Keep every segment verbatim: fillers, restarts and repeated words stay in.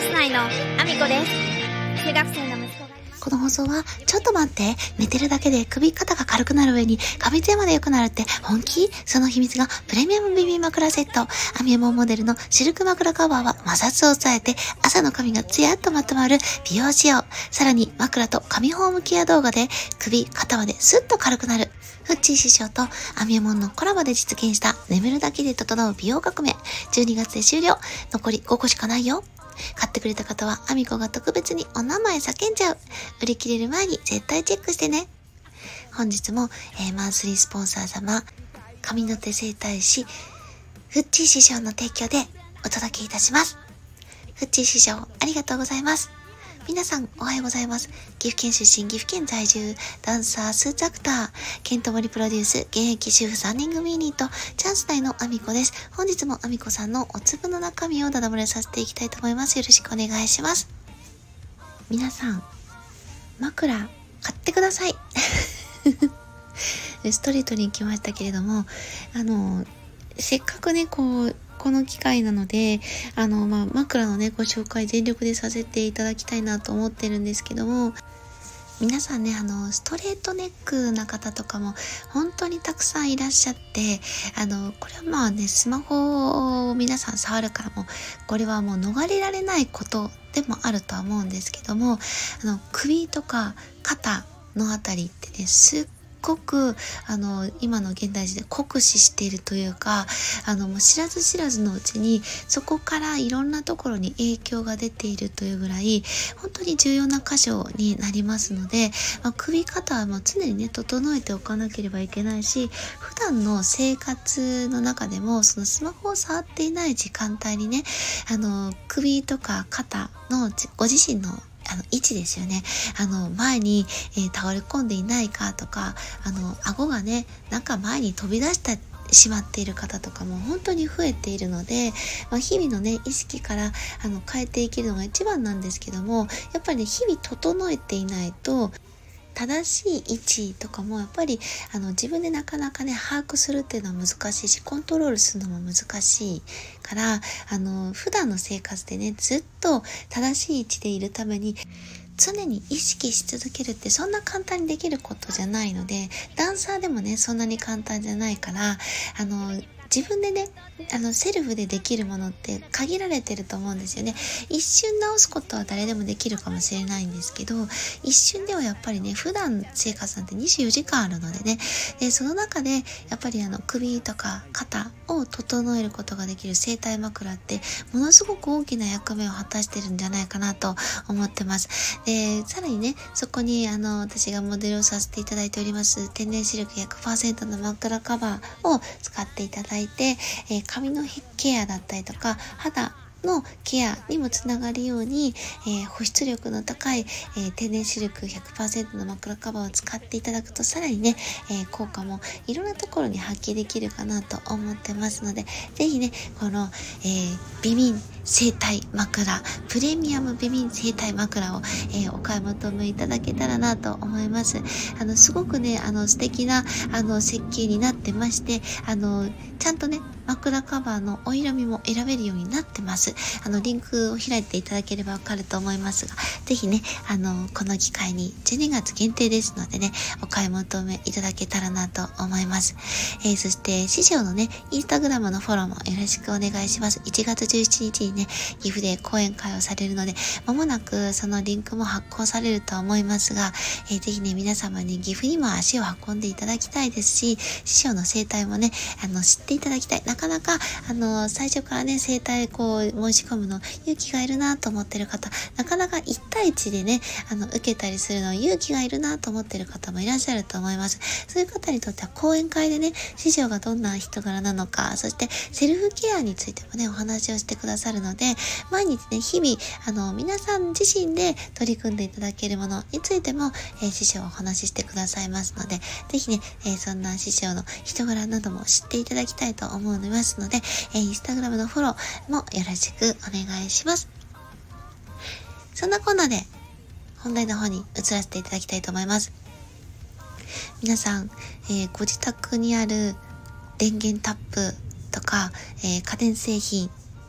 ス内のアミコです。中学生の息子がこの放送は、ちょっと待って、寝てるだけで首肩が軽くなる上に、過敏性まで良くなるって本気？その秘密がプレミアムベビー枕セット。アミエモンモデルのシルク枕カバーは摩擦を抑えて、朝の髪がツヤっとまとまる美容仕様。さらに枕と髪ホームケア動画で、首、肩までスッと軽くなる。フッチー師匠とアミエモンのコラボで実現した眠るだけで整う美容革命。じゅうにがつで終了。残りごこしかないよ。買ってくれた方はアミコが特別にお名前叫んじゃう。売り切れる前に絶対チェックしてね。本日も、えー、マンスリースポンサー様、神の手整体師フッチー師匠の提供でお届けいたします。フッチー師匠ありがとうございます。皆さんおはようございます。岐阜県出身、岐阜県在住、ダンサー、スーツアクター、ケントモリプロデュース、現役主婦さんにん組ユニット、チャンス内のアミコです。本日もアミコさんのお粒の中身をダダ漏れさせていきたいと思います。よろしくお願いします。皆さん、枕買ってください。ストリートに行きましたけれども、あの、せっかくね、こう、この機会なので、あの、まあ、枕のね、ご紹介全力でさせていただきたいなと思ってるんですけども、皆さんね、あの、ストレートネックな方とかも本当にたくさんいらっしゃって、あの、これはまあね、スマホを皆さん触るからも、これはもう逃れられないことでもあるとは思うんですけども、あの、首とか肩のあたりってね、すっすごくあの今の現代人で酷使しているというか、あのもう知らず知らずのうちにそこからいろんなところに影響が出ているというぐらい本当に重要な箇所になりますので、まあ、首肩はもう常にね整えておかなければいけないし、普段の生活の中でもそのスマホを触っていない時間帯にね、あの首とか肩のご自身のあの位置ですよね。あの前に、えー、倒れ込んでいないかとか、あの顎がねなんか前に飛び出してしまっている方とかも本当に増えているので、まあ、日々のね意識からあの変えていけるのが一番なんですけども、やっぱりね日々整えていないと正しい位置とかもやっぱりあの自分でなかなかね把握するっていうのは難しいし、コントロールするのも難しいから、あの普段の生活でねずっと正しい位置でいるために常に意識し続けるってそんな簡単にできることじゃないので、ダンサーでもねそんなに簡単じゃないから、あの自分でねあのセルフでできるものって限られてると思うんですよね。一瞬直すことは誰でもできるかもしれないんですけど、一瞬ではやっぱりね普段生活なんてにじゅうよじかんあるのでね、でその中でやっぱりあの首とか肩を整えることができる整体枕ってものすごく大きな役目を果たしてるんじゃないかなと思ってます。でさらにねそこにあの私がモデルをさせていただいております天然シルク ひゃくパーセント の枕カバーを使っていただいて、えー、髪のケアだったりとか肌のケアにもつながるように、えー、保湿力の高い、えー、天然シルク ひゃくパーセント の枕カバーを使っていただくとさらにね、えー、効果もいろんなところに発揮できるかなと思ってますので、ぜひねこの、えー、美眠整体枕プレミアム美眠整体枕を、えー、お買い求めいただけたらなと思います。あのすごくねあの素敵なあの設計になってまして、あのちゃんとね枕カバーのお色味も選べるようになってます。あのリンクを開いていただければわかると思いますが、ぜひねあのこの機会にじゅうにがつ限定ですのでねお買い求めいただけたらなと思います。えー、そして師匠のねインスタグラムのフォローもよろしくお願いします。いちがつじゅうしちにちにね岐阜で講演会をされるので、まもなくそのリンクも発行されるとは思いますが、えー、ぜひね皆様に岐阜にも足を運んでいただきたいですし、師匠の生態もねあの知っていただきたい。なかなかあの最初からね生態こう申し込むの勇気がいるなと思ってる方、なかなかいち対いちでねあの受けたりするの勇気がいるなと思ってる方もいらっしゃると思います。そういう方にとっては講演会でね師匠がどんな人柄なのか、そしてセルフケアについてもねお話をしてくださるので、毎日ね日々あの皆さん自身で取り組んでいただけるものについても、えー、師匠はお話ししてくださいますので、ぜひね、えー、そんな師匠の人柄なども知っていただきたいと思いますので、えー、インスタグラムのフォローもよろしくお願いします。そんなこんなで本題の方に移らせていただきたいと思います。皆さん、えー、ご自宅にある電源タップとか、えー、家電製品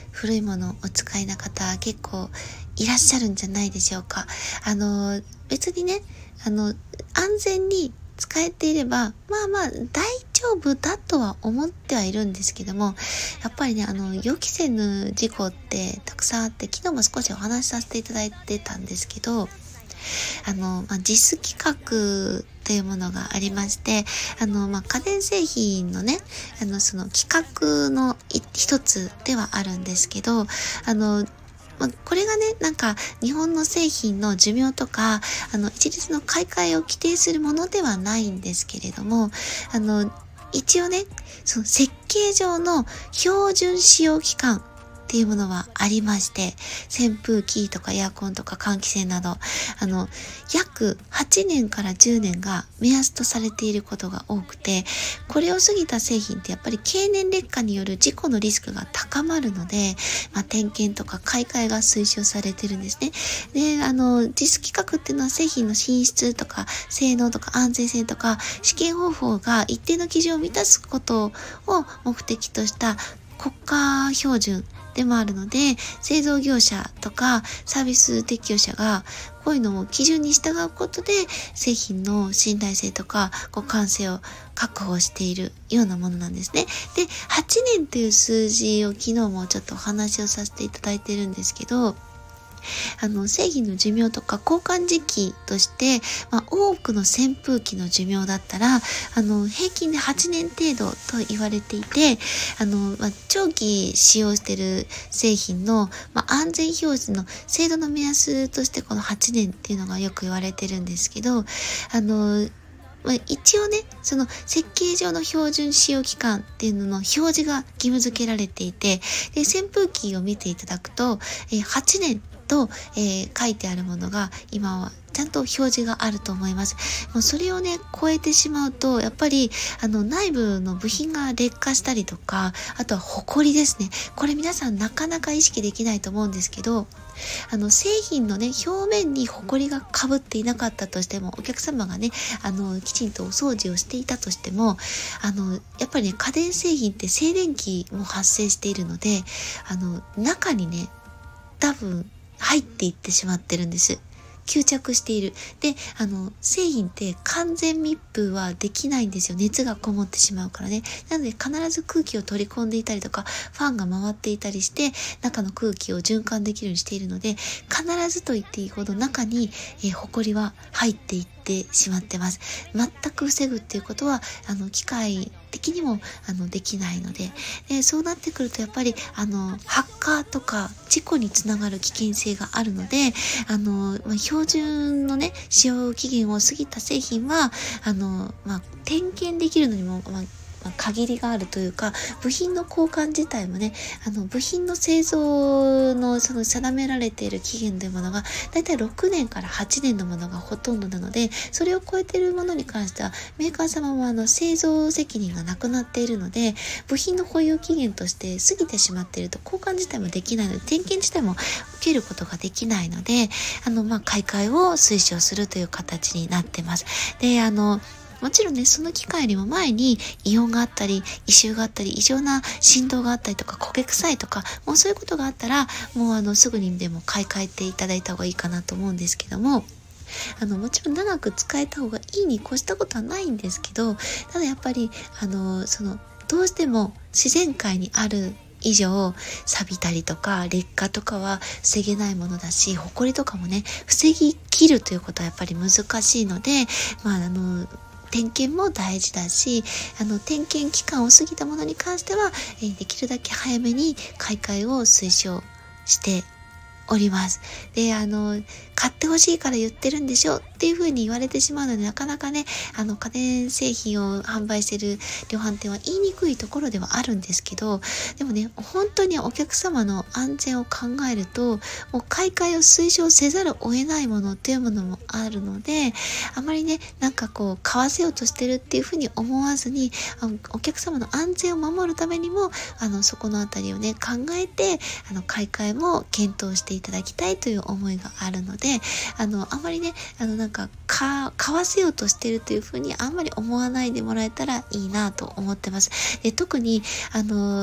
古いものをお使いな方結構いらっしゃるんじゃないでしょうか。あの別にね、あの安全に使えていればまあまあ大丈夫だとは思ってはいるんですけども、やっぱりね、あの予期せぬ事故ってたくさんあって、昨日も少しお話しさせていただいてたんですけど、あの、まあ、ジス規格というものがありまして、あの、まあ、家電製品のね、あの、その規格の一つではあるんですけど、あの、まあ、これがね、なんか日本の製品の寿命とか、あの、一律の買い替えを規定するものではないんですけれども、あの、一応ね、その設計上の標準使用期間っていうものはありまして、扇風機とかエアコンとか換気扇など、あの、約はちねんからじゅうねんが目安とされていることが多くて、これを過ぎた製品ってやっぱり経年劣化による事故のリスクが高まるので、まあ、点検とか買い替えが推奨されてるんですね。で、あの、ジス規格っていうのは製品の品質とか性能とか安全性とか試験方法が一定の基準を満たすことを目的とした国家標準でもあるので、製造業者とかサービス提供者がこういうのを基準に従うことで製品の信頼性とか互換性を確保しているようなものなんですね。で、はちねんという数字を昨日もちょっとお話をさせていただいているんですけど、あの製品の寿命とか交換時期として、まあ、多くの扇風機の寿命だったらあの平均ではちねん程度と言われていて、あの、まあ、長期使用している製品の、まあ、安全表示の精度の目安としてこのはちねんっていうのがよく言われてるんですけど、あのまあ、一応ね、その設計上の標準使用期間っていうのの表示が義務付けられていて、で扇風機を見ていただくと、えー、はちねんと、えー、書いてあるものが今はちゃんと表示があると思います。もうそれをね超えてしまうとやっぱりあの内部の部品が劣化したりとか、あとはホコリですね。これ皆さんなかなか意識できないと思うんですけど、あの製品のね表面にホコリがかぶっていなかったとしても、お客様がねあのきちんとお掃除をしていたとしても、あのやっぱりね家電製品って静電気も発生しているので、あの中にね多分入っていってしまってるんです。吸着している。で、あの、製品って完全密封はできないんですよ。熱がこもってしまうからね。なので必ず空気を取り込んでいたりとか、ファンが回っていたりして、中の空気を循環できるようにしているので、必ずと言っていいほど中に、えー、ホコリは入っていってしまってます。全く防ぐっていうことは、あの、機械的にもあのできないので、でそうなってくるとやっぱりあの発火とか事故につながる危険性があるので、あの、まあ、標準のね使用期限を過ぎた製品はあの、まあ、点検できるのにも、まあまあ、限りがあるというか、部品の交換自体もね、あの部品の製造のその定められている期限というものがだいたいろくねんからはちねんのものがほとんどなので、それを超えているものに関してはメーカー様はあの製造責任がなくなっているので、部品の保有期限として過ぎてしまっていると交換自体もできないので、点検自体も受けることができないので、あのまあ買い替えを推奨するという形になってます。で、あのもちろんね、その機械よりも前に異音があったり、異臭があったり、異常な振動があったりとか、焦げ臭いとか、もうそういうことがあったら、もうあの、すぐにでも買い替えていただいた方がいいかなと思うんですけども、あの、もちろん長く使えた方がいいに越したことはないんですけど、ただやっぱり、あの、その、どうしても自然界にある以上錆びたりとか劣化とかは防げないものだし、ホコリとかもね防ぎ切るということはやっぱり難しいので、まああの点検も大事だし、あの点検期間を過ぎたものに関しては、えー、できるだけ早めに買い替えを推奨しております。で、あの買ってほしいから言ってるんでしょっていう風に言われてしまうので、なかなかねあの家電製品を販売している量販店は言いにくいところではあるんですけど、でもね本当にお客様の安全を考えると、もう買い替えを推奨せざるを得ないものっていうものもあるので、あまりねなんかこう買わせようとしてるっていう風に思わずに、あのお客様の安全を守るためにもあのそこのあたりをね考えて、あの買い替えも検討していただきたいという思いがあるので、あのあまりねあのなんかか買わせようとしてるというふうにあんまり思わないでもらえたらいいなと思ってます。で、特にあの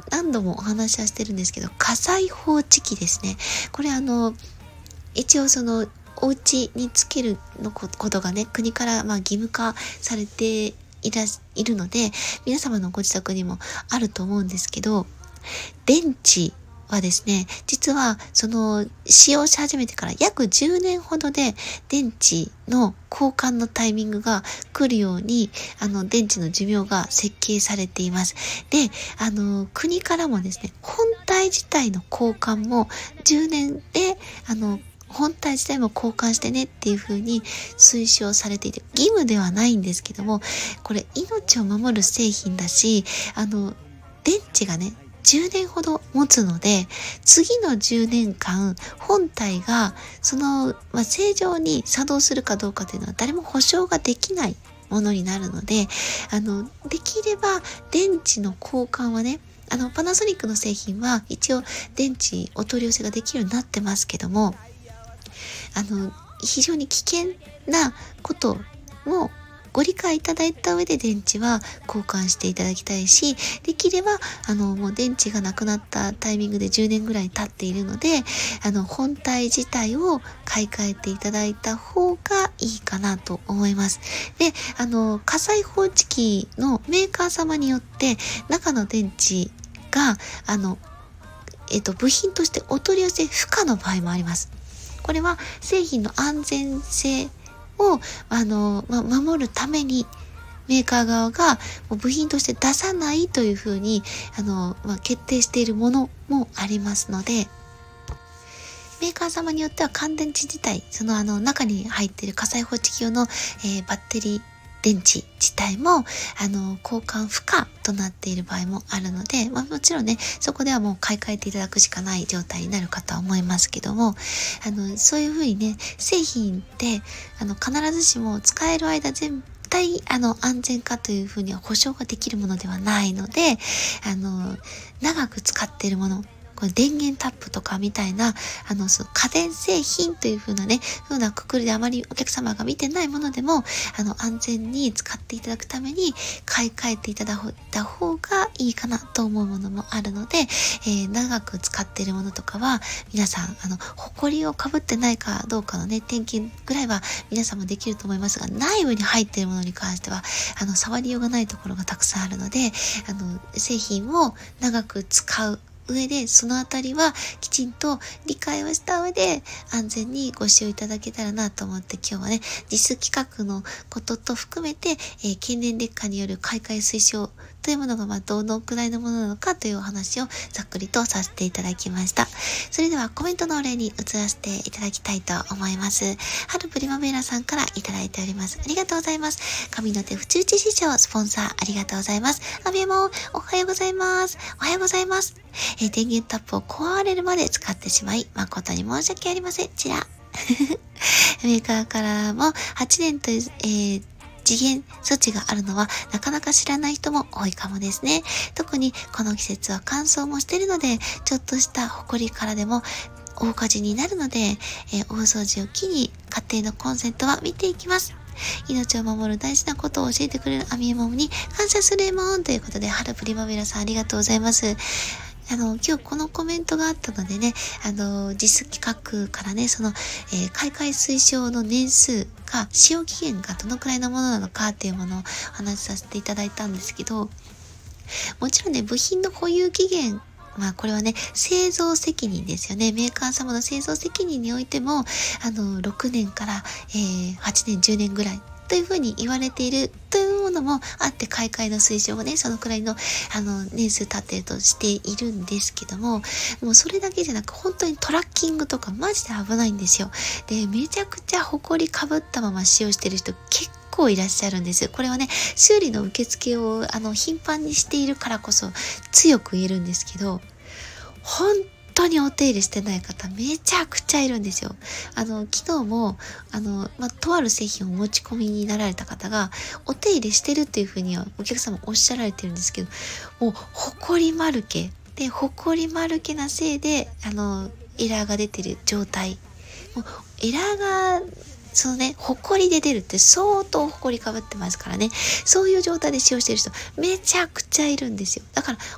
何度もお話はしてるんですけど、火災報知器ですね。これあの、一応その、お家につけるのことがね、国からまあ義務化されていらいるので、皆様のご自宅にもあると思うんですけど、電池はですね、実はその使用し始めてから約じゅうねんほどで電池の交換のタイミングが来るように、あの電池の寿命が設計されています。で、あの国からもですね、本体自体の交換もじゅうねんで、あの本体自体も交換してねっていう風に推奨されていて、義務ではないんですけども、これ命を守る製品だし、あの電池がね、じゅうねんほど持つので、次のじゅうねんかん本体がその、まあ、正常に作動するかどうかというのは誰も保証ができないものになるので、あのできれば電池の交換はね、あのパナソニックの製品は一応電池お取り寄せができるようになってますけども、あの非常に危険なこともご理解いただいた上で電池は交換していただきたいし、できればあのもう電池がなくなったタイミングでじゅうねんぐらい経っているので、あの本体自体を買い替えていただいた方がいいかなと思います。で、あの火災報知器のメーカー様によって中の電池があのえっと部品としてお取り寄せ不可の場合もあります。これは製品の安全性をあの、ま、守るためにメーカー側が部品として出さないというふうにあの、ま、決定しているものもありますので、メーカー様によっては乾電池自体、そのあの中に入っている火災報知器用の、えー、バッテリー電池自体もあの交換不可となっている場合もあるので、まあ、もちろんね、そこではもう買い替えていただくしかない状態になるかとは思いますけども、あのそういうふうにね、製品ってあの必ずしも使える間全対あの安全かというふうには保証ができるものではないので、あの長く使っているもの、これ電源タップとかみたいな、あの、その家電製品という風なね、風なくくりであまりお客様が見てないものでも、あの、安全に使っていただくために買い替えていただいた方がいいかなと思うものもあるので、えー、長く使っているものとかは、皆さん、あの、埃をかぶってないかどうかのね、点検ぐらいは皆さんもできると思いますが、内部に入っているものに関しては、あの、触りようがないところがたくさんあるので、あの、製品を長く使う上で、そのあたりはきちんと理解をした上で安全にご使用いただけたらなと思って、今日はね、実企画のことと含めて、えー、経年劣化による買い替え推奨というものがまあどのくらいのものなのかというお話をざっくりとさせていただきました。それではコメントのお礼に移らせていただきたいと思います。春プリマベーラさんからいただいております。ありがとうございます。神の手府中知市場スポンサーありがとうございます。アビエモンおはようございます。おはようございます。えー、電源タップを壊れるまで使ってしまい誠に申し訳ありません。ちらメーカーからもはちねんという、えー次元措置があるのはなかなか知らない人も多いかもですね。特にこの季節は乾燥もしているので、ちょっとしたホコリからでも大火事になるので、えー、大掃除を機に家庭のコンセントは見ていきます。命を守る大事なことを教えてくれるアミエモンに感謝するエモンということで、春プリマベラさんありがとうございます。あの、今日このコメントがあったのでね、あの、実企画からね、その、えー、買い替え推奨の年数が、使用期限がどのくらいのものなのかっていうものをお話しさせていただいたんですけど、もちろんね、部品の保有期限、まあこれはね、製造責任ですよね。メーカー様の製造責任においても、あの、ろくねんから、えー、はちねん、じゅうねんぐらいというふうに言われているというものもあって、買い替えの推奨もね、そのくらいの、あの、年数経っているとしているんですけども、もうそれだけじゃなく、本当にトラッキングとかマジで危ないんですよ。で、めちゃくちゃ埃かぶったまま使用している人結構構いらっしゃるんです。これはね、修理の受付をあの頻繁にしているからこそ強く言えるんですけど、本当にお手入れしてない方めちゃくちゃいるんですよ。あの昨日もあの、まあ、とある製品を持ち込みになられた方がお手入れしてるっていうふうにはお客様おっしゃられてるんですけど、もうほこりまるけで、ほこりまるけなせいであのエラーが出てる状態、もうエラーがそのね、ほこりで出るって相当ほこりかぶってますからね。そういう状態で使用してる人めちゃくちゃいるんですよ。だから本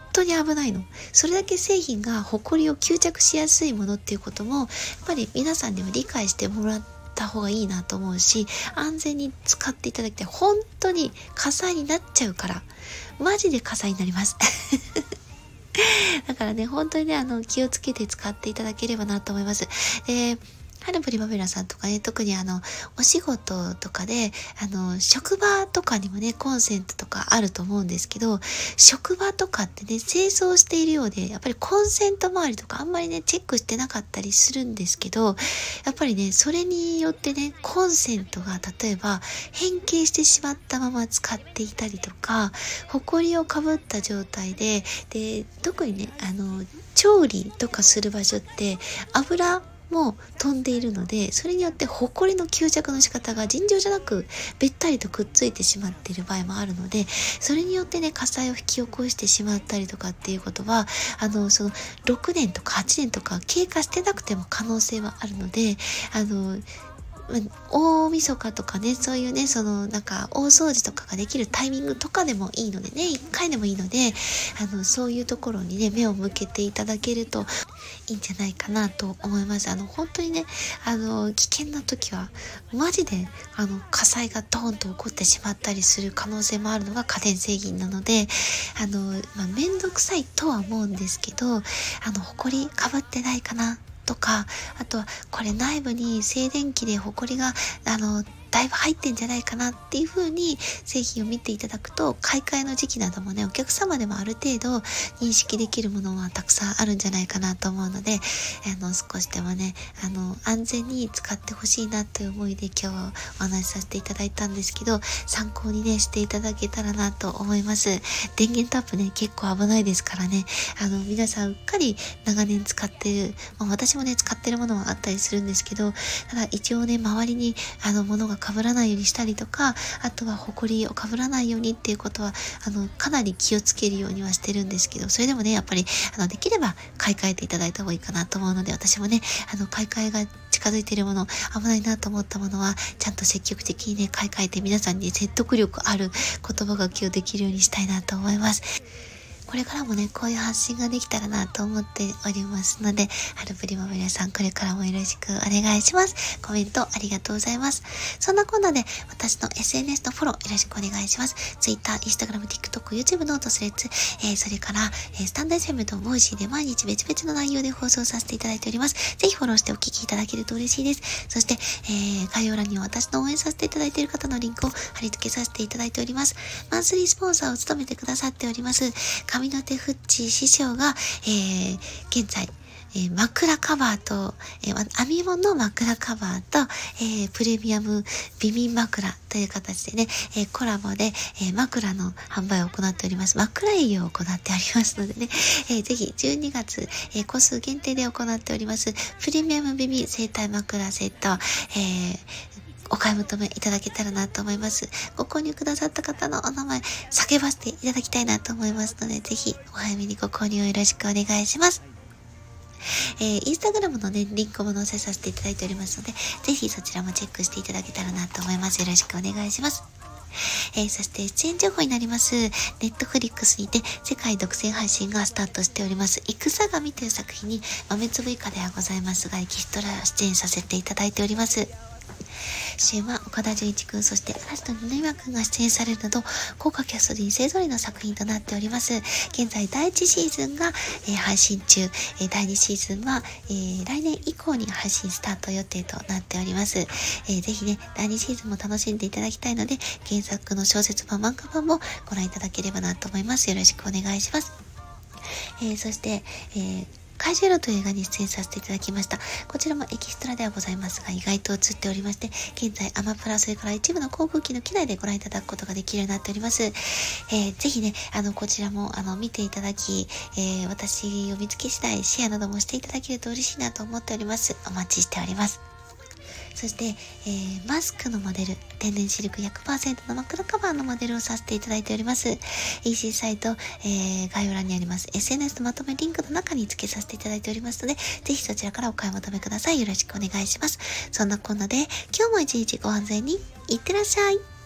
当に危ないの。それだけ製品がホコリを吸着しやすいものっていうこともやっぱり皆さんには理解してもらった方がいいなと思うし、安全に使っていただきたい。本当に火災になっちゃうから、マジで火災になりますだからね、本当にね、あの気をつけて使っていただければなと思います。で、ハルプリマベラさんとかね、特にあのお仕事とかであの職場とかにもねコンセントとかあると思うんですけど、職場とかってね清掃しているようでやっぱりコンセント周りとかあんまりねチェックしてなかったりするんですけど、やっぱりねそれによってねコンセントが例えば変形してしまったまま使っていたりとか、ホコリをかぶった状態でで特にねあの調理とかする場所って油も飛んでいるので、それによってホコリの吸着の仕方が尋常じゃなくべったりとくっついてしまっている場合もあるので、それによってね火災を引き起こしてしまったりとかっていうことはあのそのろくねんとかはちねんとか経過してなくても可能性はあるので、あの大晦日とかね、そういうね、そのなんか大掃除とかができるタイミングとかでもいいのでね、一回でもいいので、あのそういうところにね目を向けていただけるといいんじゃないかなと思います。あの本当にね、あの危険な時はマジであの火災がドーンと起こってしまったりする可能性もあるのが家電製品なので、あのまあ、めんどくさいとは思うんですけど、あの埃かぶってないかなとか、あとはこれ内部に静電気でホコリがあのだいぶ入ってんじゃないかなっていう風に製品を見ていただくと、買い替えの時期などもねお客様でもある程度認識できるものはたくさんあるんじゃないかなと思うので、あの少しでもねあの安全に使ってほしいなという思いで今日はお話しさせていただいたんですけど、参考にねしていただけたらなと思います。電源タップね結構危ないですからね、あの皆さんうっかり長年使ってる、まあ、私もね使ってるものはあったりするんですけど、ただ一応ね周りにあの物が被らないようにしたりとか、あとはホコリを被らないようにっていうことはあのかなり気をつけるようにはしてるんですけど、それでもねやっぱりあのできれば買い替えていただいた方がいいかなと思うので、私もねあの買い替えが近づいているもの、危ないなと思ったものはちゃんと積極的にね買い替えて、皆さんに説得力ある言葉がけをできるようにしたいなと思います。これからもねこういう発信ができたらなと思っておりますので、ハルプリマベラさんこれからもよろしくお願いします。コメントありがとうございます。そんなこんなで私の エスエヌエス のフォローよろしくお願いします。Twitter、Instagram、TikTok、YouTube ノート、スレッズ、えー、それから、えー、スタンド エスエム とボイシーで毎日別々の内容で放送させていただいております。ぜひフォローしてお聞きいただけると嬉しいです。そして、えー、概要欄には私の応援させていただいている方のリンクを貼り付けさせていただいております。マンスリースポンサーを務めてくださっております神の手フッチ師匠が、えー、現在、えー、枕カバーと、えー、編み物の枕カバーと、えー、プレミアム美眠枕という形でね、えー、コラボで、えー、枕の販売を行っております。枕営業を行っておりますのでね、えー、ぜひじゅうにがつ、えー、個数限定で行っておりますプレミアム美眠整体枕セット、えーお買い求めいただけたらなと思います。ご購入くださった方のお名前叫ばせていただきたいなと思いますので、ぜひお早めにご購入をよろしくお願いします。えー、インスタグラムのねリンクも載せさせていただいておりますので、ぜひそちらもチェックしていただけたらなと思います。よろしくお願いします。えー、そして出演情報になりますネットフリックスにて世界独占配信がスタートしております戦神という作品に豆粒以下ではございますがエキストラ出演させていただいております。主演は岡田准一くん、そして嵐の二宮くんが出演されるなど豪華キャストで勢ぞろいの作品となっております。現在だいいちシーズンが、えー、配信中、えー、だいにシーズンは、えー、来年以降に配信スタート予定となっております。えー、ぜひねだいにシーズンも楽しんでいただきたいので、原作の小説版漫画版もご覧いただければなと思います。よろしくお願いします。えー、そして、えー怪獣ロという映画に出演させていただきました。こちらもエキストラではございますが、意外と映っておりまして、現在アマプラそれから一部の航空機の機内でご覧いただくことができるようになっております。えー、ぜひね、あの、こちらもあの見ていただき、えー、私を見つけ次第シェアなどもしていただけると嬉しいなと思っております。お待ちしております。そして、えー、マスクのモデル、天然シルク ひゃくパーセント の枕カバーのモデルをさせていただいております。イーシー サイト、えー、概要欄にあります エスエヌエス のまとめリンクの中に付けさせていただいておりますので、ぜひそちらからお買い求めください。よろしくお願いします。そんなこんなで、今日も一日ご安全にいってらっしゃい。